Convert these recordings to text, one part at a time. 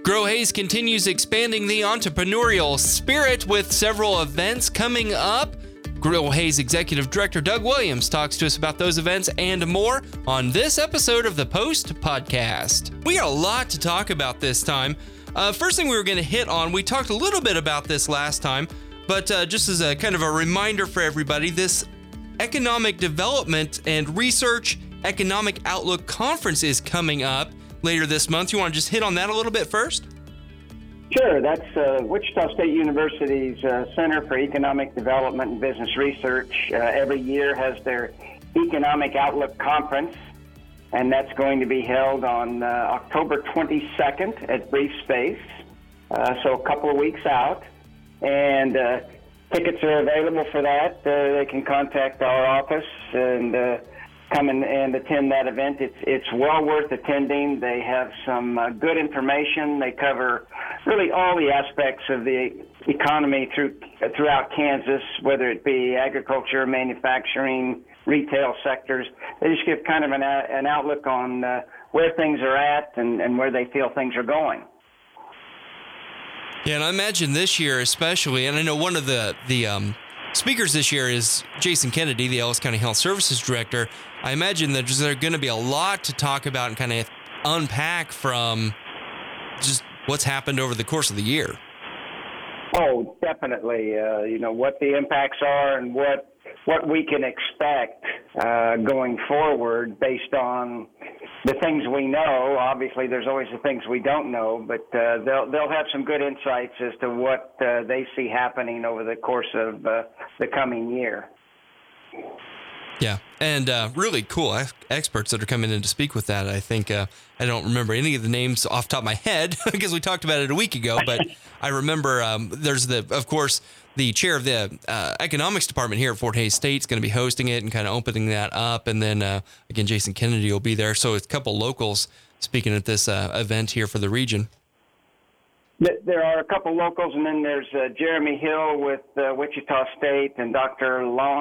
Grow Haze continues expanding the entrepreneurial spirit with several events coming up. Grow Haze Executive Director Doug Williams talks to us about those events and more on this episode of the Post Podcast. We got a lot to talk about this time. First thing we were going to hit on, we talked a little bit about this last time, but just as a kind of a reminder for everybody, this Economic Development and Research Economic Outlook Conference is coming up later this month. You want to just hit on that a little bit first? Sure. That's Wichita State University's Center for Economic Development and Business Research. Every year has their Economic Outlook Conference, and that's going to be held on October 22nd at Brief Space, so a couple of weeks out. And tickets are available for that. They can contact our office and come and attend that event. It's well worth attending. They have some good information. They cover really all the aspects of the economy throughout Kansas, whether it be agriculture, manufacturing, retail sectors. They just give kind of an outlook on where things are at and where they feel things are going. Yeah, and I imagine this year especially, and I know one of the speakers this year is Jason Kennedy, the Ellis County Health Services Director. I imagine that there's going to be a lot to talk about and kind of unpack from just what's happened over the course of the year. Oh, definitely. What the impacts are and what we can expect going forward based on the things we know. Obviously, there's always the things we don't know, but they'll have some good insights as to what they see happening over the course of the coming year. Yeah, and really cool experts that are coming in to speak with that. I think I don't remember any of the names off the top of my head because we talked about it a week ago, but I remember there's of course, the chair of the economics department here at Fort Hays State is going to be hosting it and kind of opening that up. And then, again, Jason Kennedy will be there. So it's a couple locals speaking at this event here for the region. There are a couple locals, and then there's Jeremy Hill with Wichita State and Dr.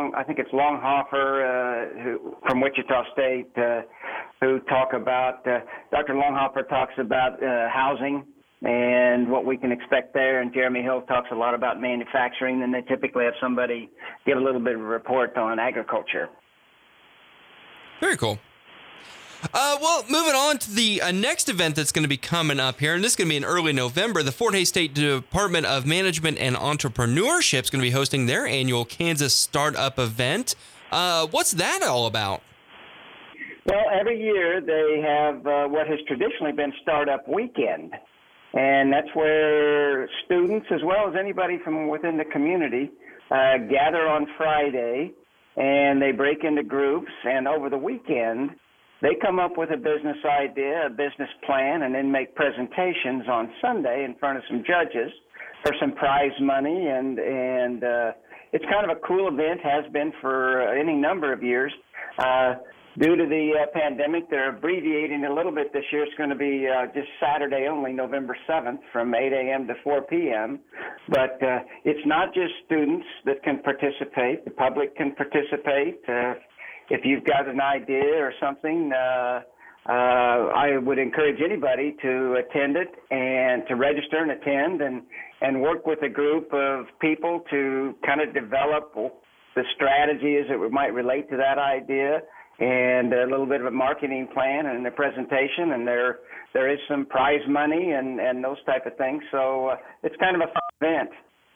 Longhofer from Wichita State, who talk about, Dr. Longhofer talks about housing and what we can expect there, and Jeremy Hill talks a lot about manufacturing, and they typically have somebody give a little bit of a report on agriculture. Very cool. Well, moving on to the next event that's going to be coming up here, and this is going to be in early November. The Fort Hays State Department of Management and Entrepreneurship is going to be hosting their annual Kansas Startup event. What's that all about? Well, every year they have what has traditionally been Startup Weekend, and that's where students, as well as anybody from within the community, gather on Friday, and they break into groups, and over the weekend, they come up with a business idea, a business plan, and then make presentations on Sunday in front of some judges for some prize money. And it's kind of a cool event, has been for any number of years. Due to the pandemic, they're abbreviating a little bit this year. It's going to be just Saturday only, November 7th, from 8 a.m. to 4 p.m. But it's not just students that can participate. The public can participate. If you've got an idea or something, I would encourage anybody to attend it and to register and attend and work with a group of people to kind of develop the strategies that might relate to that idea and a little bit of a marketing plan and a presentation. And there is some prize money and those type of things. So it's kind of a fun event.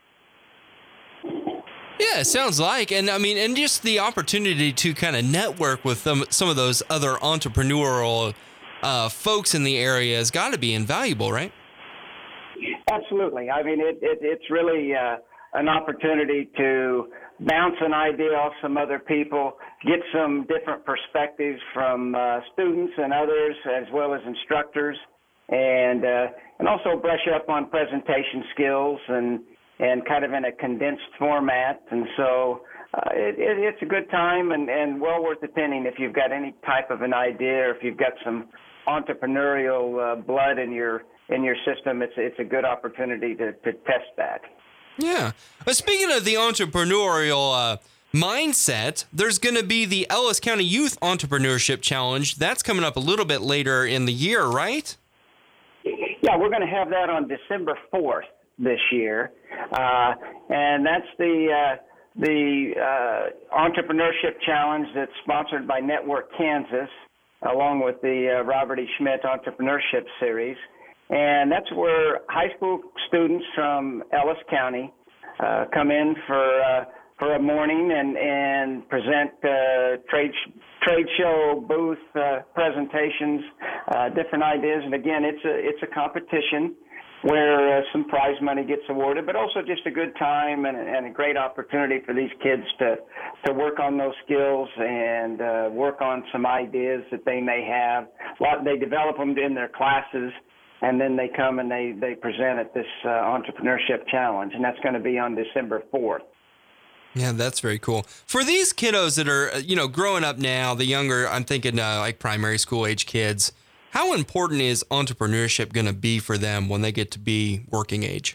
Yeah, it sounds like. And I mean, and just the opportunity to kind of network with some of those other entrepreneurial folks in the area has got to be invaluable, right? Absolutely. I mean, it's really an opportunity to bounce an idea off some other people, get some different perspectives from students and others, as well as instructors, and also brush up on presentation skills and kind of in a condensed format. And so it's a good time and well worth attending if you've got any type of an idea or if you've got some entrepreneurial blood in your system. It's a good opportunity to test that. Yeah. Speaking of the entrepreneurial mindset, there's going to be the Ellis County Youth Entrepreneurship Challenge. That's coming up a little bit later in the year, right? Yeah, we're going to have that on December 4th this year, and that's the Entrepreneurship Challenge that's sponsored by Network Kansas, along with the Robert E. Schmidt Entrepreneurship Series. And that's where high school students from Ellis County come in for a morning and present trade show booth presentations, different ideas. And again, it's a competition where some prize money gets awarded, but also just a good time and a great opportunity for these kids to work on those skills and work on some ideas that they may have. They develop them in their classes, and then they come and they present at this Entrepreneurship Challenge, and that's going to be on December 4th. Yeah, that's very cool. For these kiddos that are, growing up now, the younger, I'm thinking like primary school age kids, how important is entrepreneurship going to be for them when they get to be working age?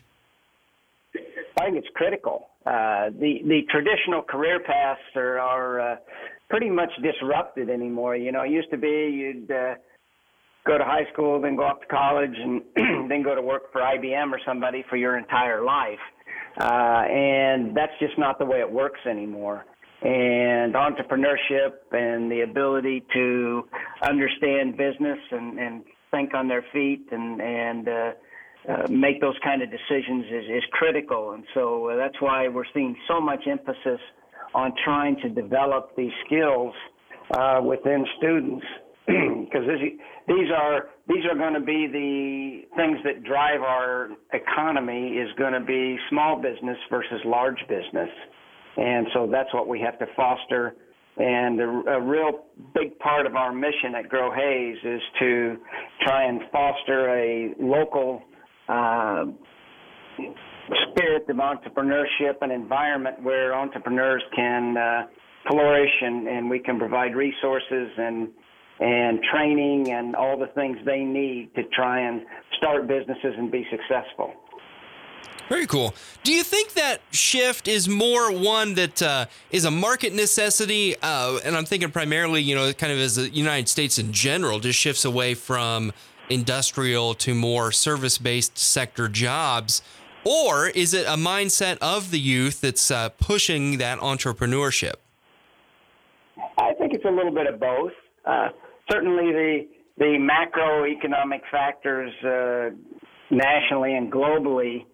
I think it's critical. The traditional career paths are pretty much disrupted anymore. It used to be you'd go to high school, then go off to college, and then go to work for IBM or somebody for your entire life. And that's just not the way it works anymore. And entrepreneurship and the ability to understand business and think on their feet and make those kind of decisions is critical. And so that's why we're seeing so much emphasis on trying to develop these skills within students, because these are going to be the things that drive our economy, is going to be small business versus large business. And so that's what we have to foster. And a real big part of our mission at Grow Hayes is to try and foster a local spirit of entrepreneurship, an environment where entrepreneurs can flourish, and we can provide resources and training and all the things they need to try and start businesses and be successful. Very cool. Do you think that shift is more one that is a market necessity? And I'm thinking primarily, kind of as the United States in general just shifts away from industrial to more service-based sector jobs? Or is it a mindset of the youth that's pushing that entrepreneurship? I think it's a little bit of both. Certainly the macroeconomic factors nationally and globally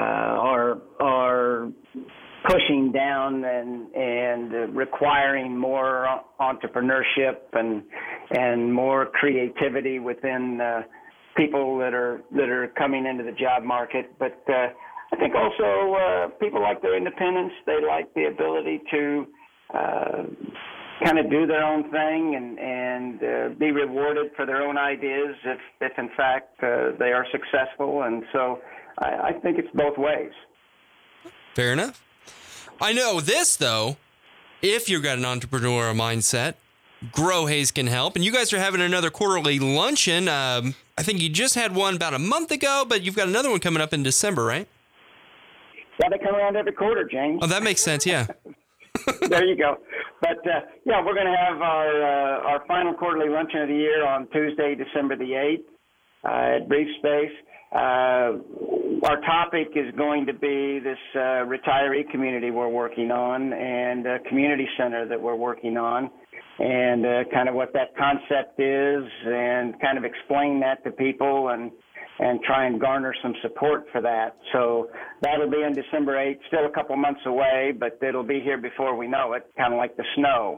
are pushing down and requiring more entrepreneurship and more creativity within people that are coming into the job market. But I think also people like their independence. They like the ability to kind of do their own thing and be rewarded for their own ideas if in fact they are successful. And so I think it's both ways. Fair enough. I know this, though, if you've got an entrepreneurial mindset, Grow Hayes can help. And you guys are having another quarterly luncheon. I think you just had one about a month ago, but you've got another one coming up in December, right? Yeah, they come around every quarter, James. Oh, that makes sense, yeah. There you go. But, we're going to have our final quarterly luncheon of the year on Tuesday, December the 8th at Brief Space. Our topic is going to be this retiree community we're working on and a community center that we're working on, and kind of what that concept is, and kind of explain that to people and try and garner some support for that. So that'll be on December 8th, still a couple months away, but it'll be here before we know it, kind of like the snow.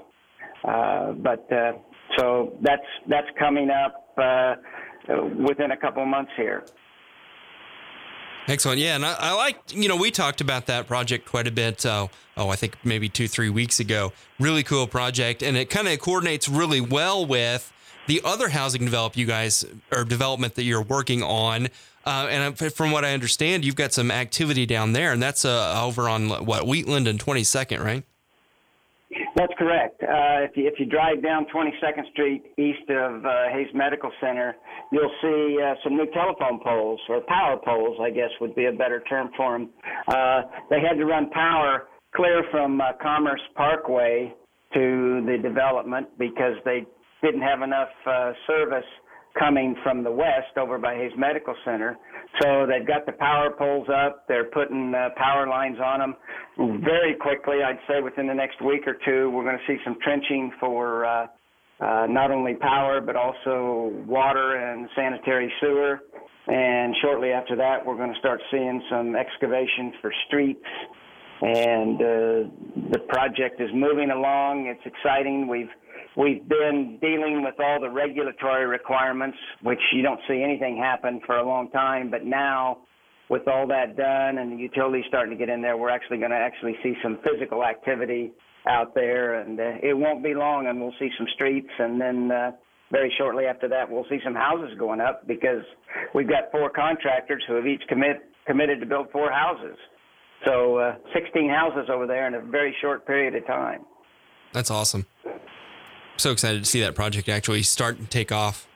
So that's coming up within a couple months here. Excellent. Yeah. And I like, we talked about that project quite a bit. I think maybe 2-3 weeks ago. Really cool project. And it kind of coordinates really well with the other housing development that you're working on. And from what I understand, you've got some activity down there, and that's over on Wheatland and 22nd, right? That's correct. If you drive down 22nd Street east of Hayes Medical Center, you'll see some new telephone poles, or power poles, I guess would be a better term for them. They had to run power clear from Commerce Parkway to the development because they didn't have enough service coming from the west over by Hayes Medical Center. So they've got the power poles up. They're putting power lines on them very quickly. I'd say within the next week or two, we're going to see some trenching for not only power but also water and sanitary sewer. And shortly after that, we're going to start seeing some excavations for streets. And the project is moving along. It's exciting. We've been dealing with all the regulatory requirements, which you don't see anything happen for a long time. But now, with all that done and the utilities starting to get in there, we're actually going to see some physical activity out there. And it won't be long, and we'll see some streets. And then very shortly after that, we'll see some houses going up, because we've got 4 contractors who have each committed to build 4 houses. So 16 houses over there in a very short period of time. That's awesome. So excited to see that project actually start and take off.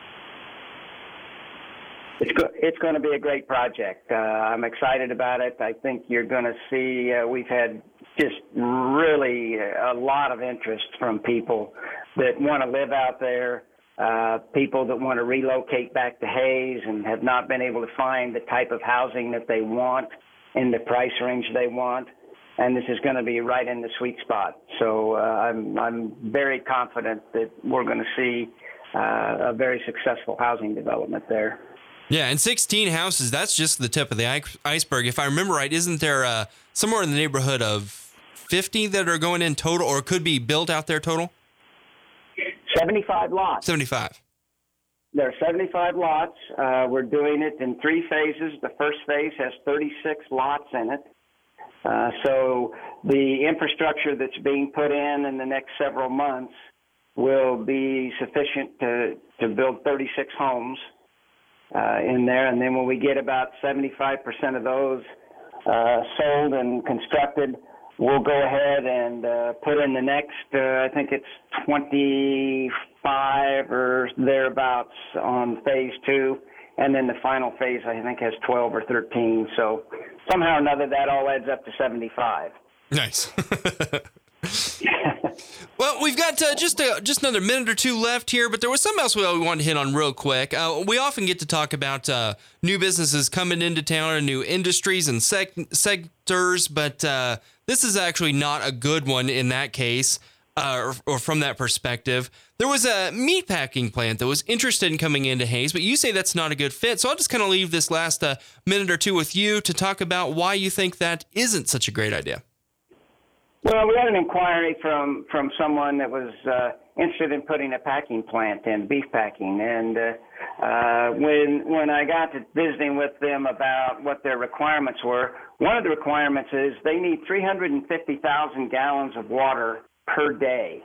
It's going to be a great project. I'm excited about it. I think you're going to see we've had just really a lot of interest from people that want to live out there, people that want to relocate back to Hays and have not been able to find the type of housing that they want in the price range they want. And this is going to be right in the sweet spot. So I'm very confident that we're going to see a very successful housing development there. Yeah, and 16 houses, that's just the tip of the iceberg. If I remember right, isn't there somewhere in the neighborhood of 50 that are going in total, or could be built out there total? 75 lots. 75. There are 75 lots. We're doing it in 3 phases. The first phase has 36 lots in it. So the infrastructure that's being put in the next several months will be sufficient to build 36 homes in there. And then when we get about 75% of those sold and constructed, we'll go ahead and put in the next, I think it's 25 or thereabouts on phase 2. And then the final phase, I think, has 12 or 13. So somehow or another, that all adds up to 75. Nice. Well, we've got just another minute or two left here, but there was something else we wanted to hit on real quick. We often get to talk about new businesses coming into town and new industries and sectors, but this is actually not a good one in that case, or from that perspective. There was a meatpacking plant that was interested in coming into Hays, but you say that's not a good fit. So I'll just kind of leave this last minute or two with you to talk about why you think that isn't such a great idea. Well, we had an inquiry from someone that was interested in putting a packing plant in, beef packing. And when I got to visiting with them about what their requirements were, one of the requirements is they need 350,000 gallons of water per day.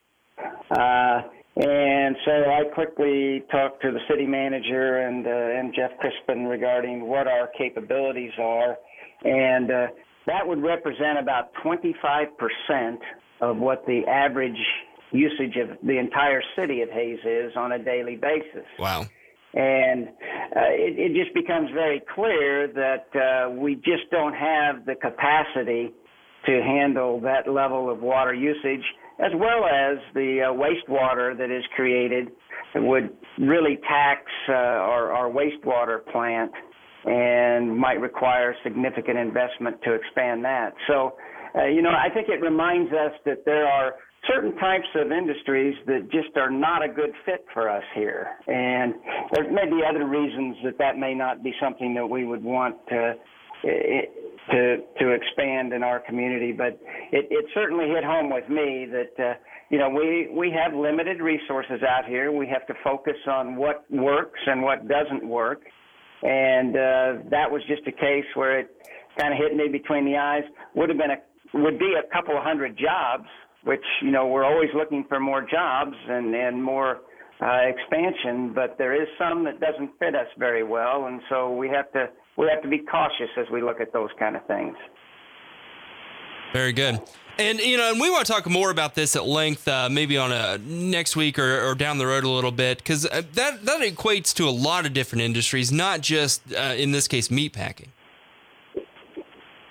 And so I quickly talked to the city manager and Jeff Crispin regarding what our capabilities are. And that would represent about 25% of what the average usage of the entire city of Hays is on a daily basis. Wow. And it just becomes very clear that we just don't have the capacity to handle that level of water usage, as well as the wastewater that is created. It would really tax our wastewater plant and might require significant investment to expand that. So, I think it reminds us that there are certain types of industries that just are not a good fit for us here. And there may be other reasons that may not be something that we would want to expand in our community. But it certainly hit home with me that, we have limited resources out here. We have to focus on what works and what doesn't work. And that was just a case where it kind of hit me between the eyes. Would be a couple of hundred jobs, which, we're always looking for more jobs and more expansion, but there is some that doesn't fit us very well, and so we have to be cautious as we look at those kind of things. Very good. And, and we want to talk more about this at length, maybe on next week or down the road a little bit, because that equates to a lot of different industries, not just, in this case, meatpacking.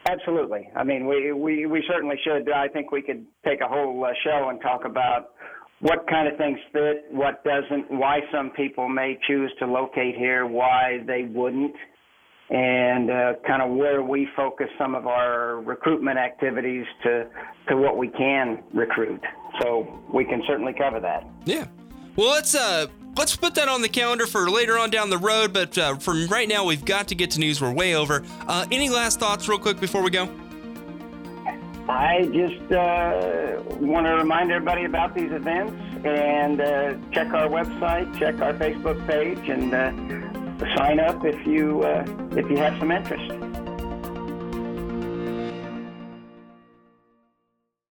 Absolutely. I mean, we certainly should. I think we could take a whole show and talk about what kind of things fit, what doesn't, why some people may choose to locate here, why they wouldn't, and kind of where we focus some of our recruitment activities to what we can recruit. So we can certainly cover that. Yeah. Well, let's put that on the calendar for later on down the road, but from right now, we've got to get to news. We're way over. Any last thoughts real quick before we go? I just want to remind everybody about these events and check our website, check our Facebook page, and sign up if you have some interest.